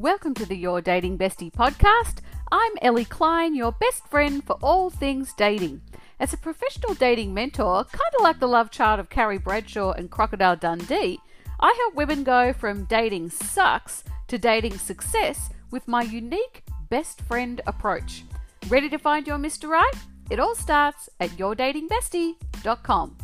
Welcome to the Your Dating Bestie podcast. I'm Ellie Klein, your best friend for all things dating. As a professional dating mentor, kind of like the love child of Carrie Bradshaw and Crocodile Dundee, I help women go from dating sucks to dating success with my unique best friend approach. Ready to find your Mr. Right? It all starts at yourdatingbestie.com.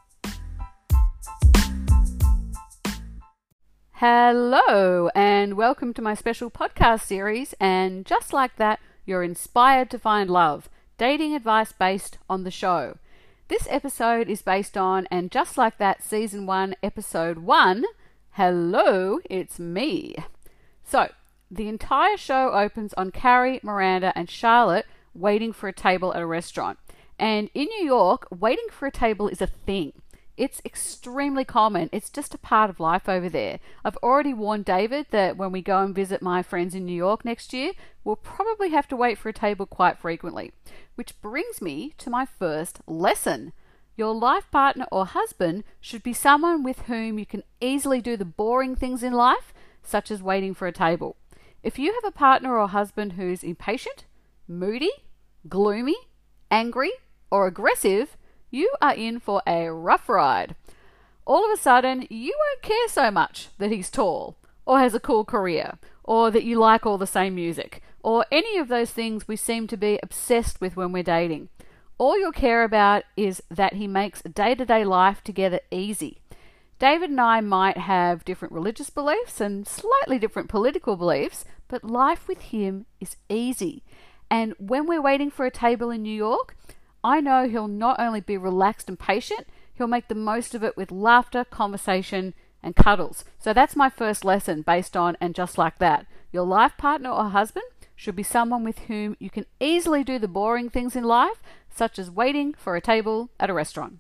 Hello and welcome to my special podcast series, and just like that, you're inspired to find love, dating advice based on the show. This episode is based on And Just Like That Season 1, Episode 1, Hello, It's Me. So, the entire show opens on Carrie, Miranda and Charlotte waiting for a table at a restaurant. And in New York, waiting for a table is a thing. It's extremely common. It's just a part of life over there. I've already warned David that when we go and visit my friends in New York next year, we'll probably have to wait for a table quite frequently. Which brings me to my first lesson. Your life partner or husband should be someone with whom you can easily do the boring things in life, such as waiting for a table. If you have a partner or husband who's impatient, moody, gloomy, angry, or aggressive, you are in for a rough ride. All of a sudden, you won't care so much that he's tall, or has a cool career, or that you like all the same music, or any of those things we seem to be obsessed with when we're dating. All you'll care about is that he makes day-to-day life together easy. David and I might have different religious beliefs and slightly different political beliefs, but life with him is easy. And when we're waiting for a table in New York, I know he'll not only be relaxed and patient, he'll make the most of it with laughter, conversation, and cuddles. So that's my first lesson based on And Just Like That. Your life partner or husband should be someone with whom you can easily do the boring things in life, such as waiting for a table at a restaurant.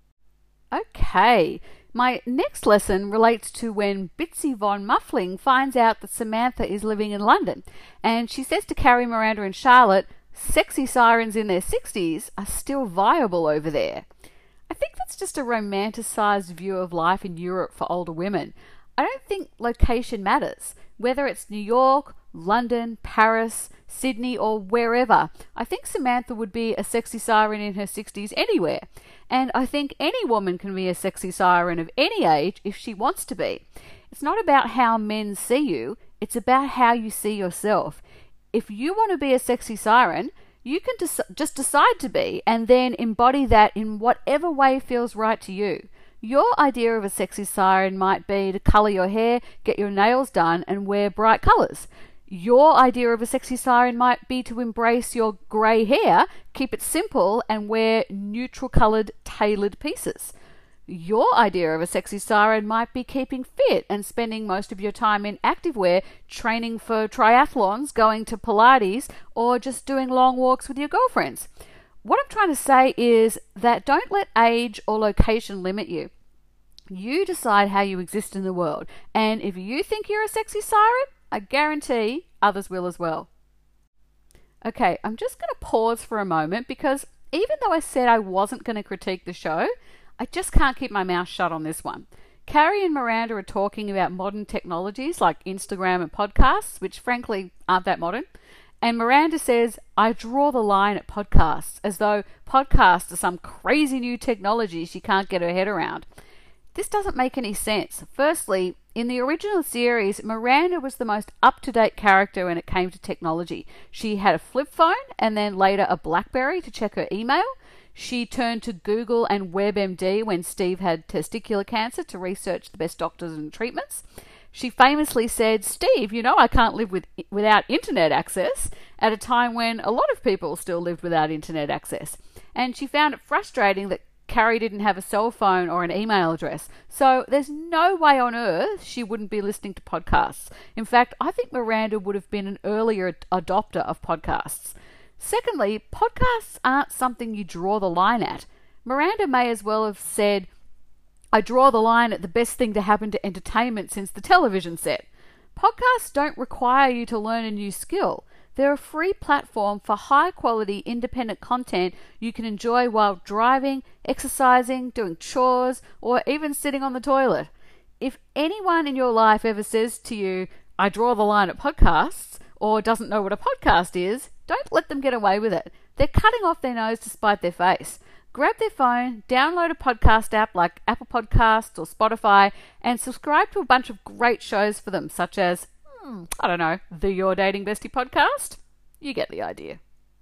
Okay, my next lesson relates to when Bitsy von Muffling finds out that Samantha is living in London, and she says to Carrie, Miranda, and Charlotte, sexy sirens in their 60s are still viable over there. I think that's just a romanticized view of life in Europe for older women. I don't think location matters. Whether it's New York, London, Paris, Sydney, or wherever, I think Samantha would be a sexy siren in her 60s anywhere. And I think any woman can be a sexy siren of any age if she wants to be. It's not about how men see you, it's about how you see yourself. If you want to be a sexy siren, you can just decide to be and then embody that in whatever way feels right to you. Your idea of a sexy siren might be to colour your hair, get your nails done and wear bright colours. Your idea of a sexy siren might be to embrace your grey hair, keep it simple and wear neutral coloured tailored pieces. Your idea of a sexy siren might be keeping fit and spending most of your time in activewear, training for triathlons, going to Pilates, or just doing long walks with your girlfriends. What I'm trying to say is that don't let age or location limit you. You decide how you exist in the world, and if you think you're a sexy siren, I guarantee others will as well. Okay, I'm just going to pause for a moment because even though I said I wasn't going to critique the show, I just can't keep my mouth shut on this one. Carrie and Miranda are talking about modern technologies like Instagram and podcasts, which frankly aren't that modern. And Miranda says, I draw the line at podcasts, as though podcasts are some crazy new technology she can't get her head around. This doesn't make any sense. Firstly, in the original series, Miranda was the most up-to-date character when it came to technology. She had a flip phone and then later a BlackBerry to check her email. She turned to Google and WebMD when Steve had testicular cancer to research the best doctors and treatments. She famously said, Steve, you know I can't live without internet access, at a time when a lot of people still lived without internet access. And she found it frustrating that Carrie didn't have a cell phone or an email address. So there's no way on earth she wouldn't be listening to podcasts. In fact, I think Miranda would have been an earlier adopter of podcasts. Secondly, podcasts aren't something you draw the line at. Miranda may as well have said, I draw the line at the best thing to happen to entertainment since the television set. Podcasts don't require you to learn a new skill. They're a free platform for high-quality independent content you can enjoy while driving, exercising, doing chores, or even sitting on the toilet. If anyone in your life ever says to you, I draw the line at podcasts or doesn't know what a podcast is, don't let them get away with it. They're cutting off their nose to spite their face. Grab their phone, download a podcast app like Apple Podcasts or Spotify, and subscribe to a bunch of great shows for them, such as, I don't know, the Your Dating Bestie podcast? You get the idea.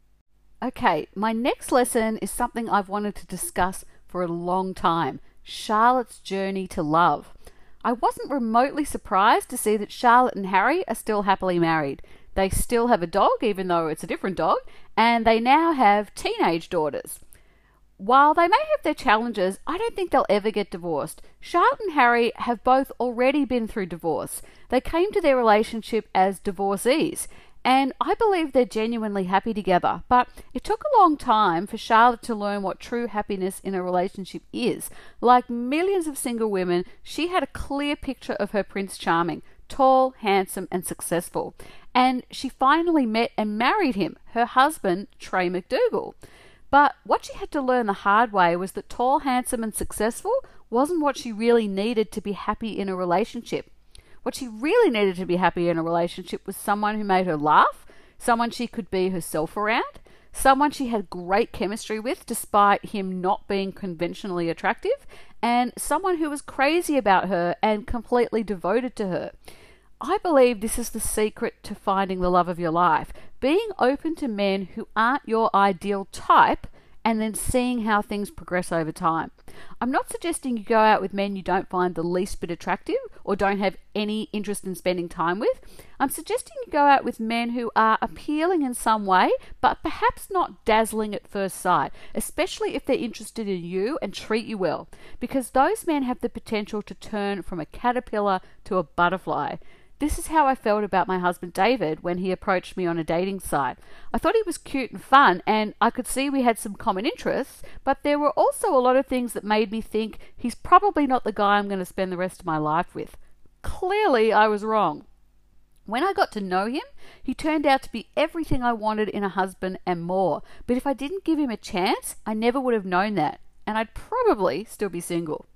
Okay, my next lesson is something I've wanted to discuss for a long time: Charlotte's journey to love. I wasn't remotely surprised to see that Charlotte and Harry are still happily married. They still have a dog, even though it's a different dog, and they now have teenage daughters. While they may have their challenges, I don't think they'll ever get divorced. Charlotte and Harry have both already been through divorce. They came to their relationship as divorcees, and I believe they're genuinely happy together. But it took a long time for Charlotte to learn what true happiness in a relationship is. Like millions of single women, she had a clear picture of her Prince Charming: tall, handsome, and successful. And she finally met and married him, her husband, Trey McDougal. But what she had to learn the hard way was that tall, handsome, and successful wasn't what she really needed to be happy in a relationship. What she really needed to be happy in a relationship was someone who made her laugh, someone she could be herself around, someone she had great chemistry with despite him not being conventionally attractive, and someone who was crazy about her and completely devoted to her. I believe this is the secret to finding the love of your life: being open to men who aren't your ideal type and then seeing how things progress over time. I'm not suggesting you go out with men you don't find the least bit attractive or don't have any interest in spending time with. I'm suggesting you go out with men who are appealing in some way, but perhaps not dazzling at first sight, especially if they're interested in you and treat you well, because those men have the potential to turn from a caterpillar to a butterfly. This is how I felt about my husband David when he approached me on a dating site. I thought he was cute and fun, and I could see we had some common interests, but there were also a lot of things that made me think he's probably not the guy I'm going to spend the rest of my life with. Clearly, I was wrong. When I got to know him, he turned out to be everything I wanted in a husband and more, but if I didn't give him a chance, I never would have known that, and I'd probably still be single.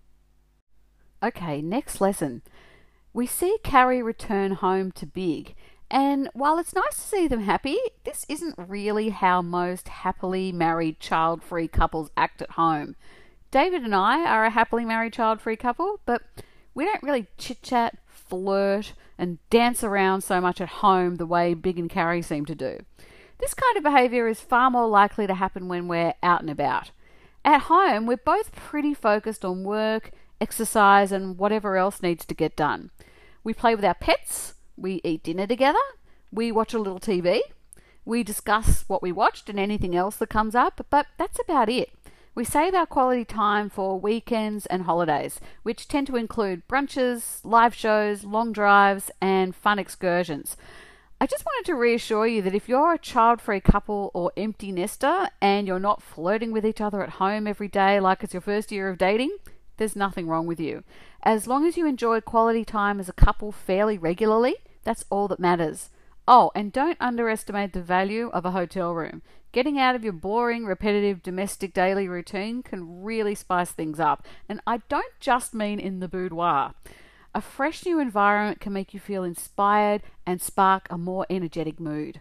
Okay, next lesson. We see Carrie return home to Big, and while it's nice to see them happy, this isn't really how most happily married child-free couples act at home. David and I are a happily married child-free couple, but we don't really chit-chat, flirt, and dance around so much at home the way Big and Carrie seem to do. This kind of behaviour is far more likely to happen when we're out and about. At home, we're both pretty focused on work, exercise, and whatever else needs to get done. We play with our pets, we eat dinner together, we watch a little TV, we discuss what we watched and anything else that comes up, but that's about it. We save our quality time for weekends and holidays, which tend to include brunches, live shows, long drives, and fun excursions. I just wanted to reassure you that if you're a child-free couple or empty nester and you're not flirting with each other at home every day like it's your first year of dating, there's nothing wrong with you. As long as you enjoy quality time as a couple fairly regularly, that's all that matters. Oh, and don't underestimate the value of a hotel room. Getting out of your boring, repetitive domestic daily routine can really spice things up. And I don't just mean in the boudoir. A fresh new environment can make you feel inspired and spark a more energetic mood.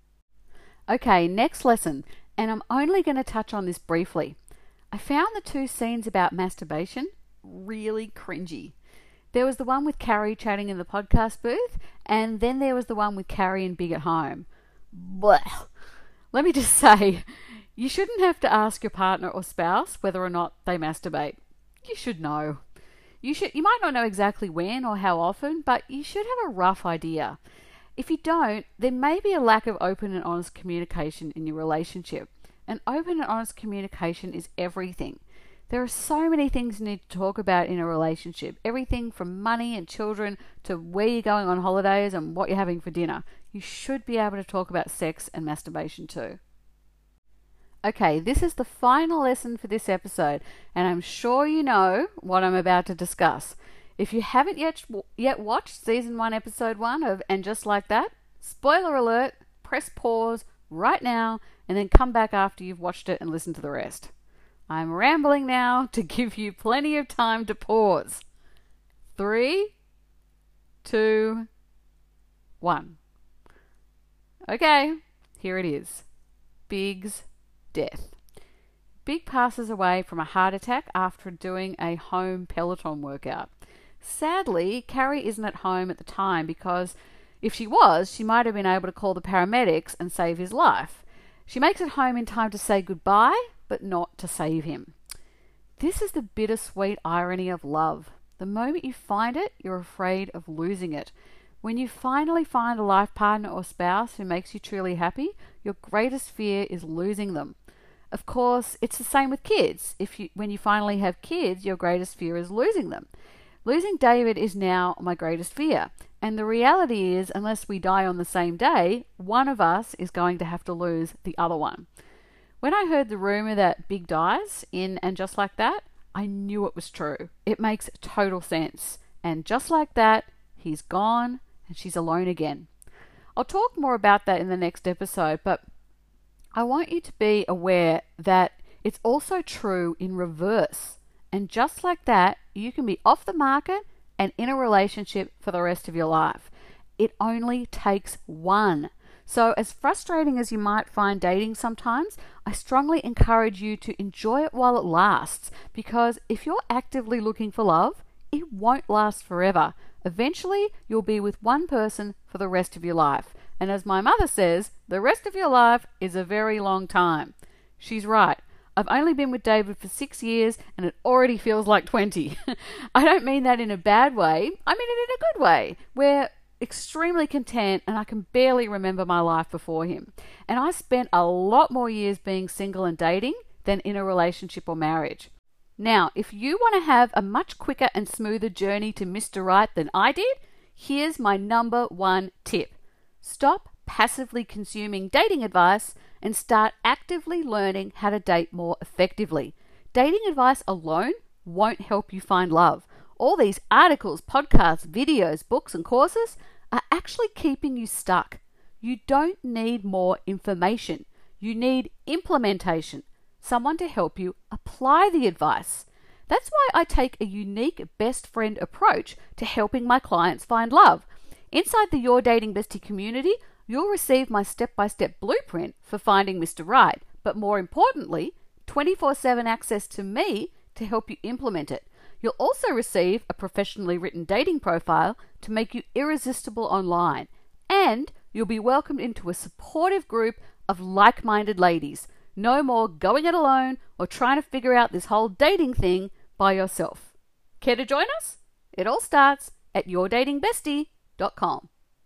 Okay, next lesson, and I'm only going to touch on this briefly. I found the two scenes about masturbation really cringy. There was the one with Carrie chatting in the podcast booth, and then there was the one with Carrie and Big at home. Blech. Let me just say, you shouldn't have to ask your partner or spouse whether or not they masturbate. You should know. You might not know exactly when or how often, but you should have a rough idea. If you don't, there may be a lack of open and honest communication in your relationship. And open and honest communication is everything. There are so many things you need to talk about in a relationship. Everything from money and children to where you're going on holidays and what you're having for dinner. You should be able to talk about sex and masturbation too. Okay, this is the final lesson for this episode, and I'm sure you know what I'm about to discuss. If you haven't yet watched Season 1, Episode 1 of And Just Like That, spoiler alert, press pause right now and then come back after you've watched it and listened to the rest. I'm rambling now to give you plenty of time to pause. 3, 2, one. Okay, here it is. Big's death. Big passes away from a heart attack after doing a home Peloton workout. Sadly, Carrie isn't at home at the time because if she was, she might have been able to call the paramedics and save his life. She makes it home in time to say goodbye, but not to save him. This is the bittersweet irony of love. The moment you find it, you're afraid of losing it. When you finally find a life partner or spouse who makes you truly happy, your greatest fear is losing them. Of course, it's the same with kids. When you finally have kids, your greatest fear is losing them. Losing David is now my greatest fear. And the reality is, unless we die on the same day, one of us is going to have to lose the other one. When I heard the rumor that Big dies in And Just Like That, I knew it was true. It makes total sense. And just like that, he's gone and she's alone again. I'll talk more about that in the next episode, but I want you to be aware that it's also true in reverse. And just like that, you can be off the market and in a relationship for the rest of your life. It only takes one. So as frustrating as you might find dating sometimes, I strongly encourage you to enjoy it while it lasts, because if you're actively looking for love, it won't last forever. Eventually, you'll be with one person for the rest of your life. And as my mother says, the rest of your life is a very long time. She's right. I've only been with David for 6 years and it already feels like 20. I don't mean that in a bad way. I mean it in a good way. We're extremely content and I can barely remember my life before him. And I spent a lot more years being single and dating than in a relationship or marriage. Now, if you want to have a much quicker and smoother journey to Mr. Right than I did, here's my number one tip. Stop passively consuming dating advice and start actively learning how to date more effectively. Dating advice alone won't help you find love. All these articles, podcasts, videos, books, and courses are actually keeping you stuck. You don't need more information. You need implementation. Someone to help you apply the advice. That's why I take a unique best friend approach to helping my clients find love. Inside the Your Dating Bestie community, you'll receive my step-by-step blueprint for finding Mr. Right, but more importantly, 24/7 access to me to help you implement it. You'll also receive a professionally written dating profile to make you irresistible online, and you'll be welcomed into a supportive group of like-minded ladies. No more going it alone or trying to figure out this whole dating thing by yourself. Care to join us? It all starts at yourdatingbestie.com.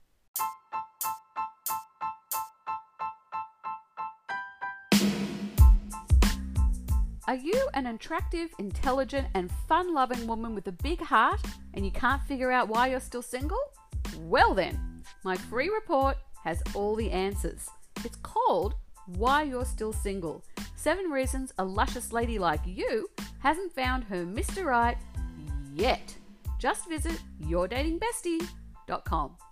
Are you an attractive, intelligent, and fun-loving woman with a big heart and you can't figure out why you're still single? Well then, my free report has all the answers. It's called Why You're Still Single. 7 reasons a luscious lady like you hasn't found her Mr. Right yet. Just visit yourdatingbestie.com.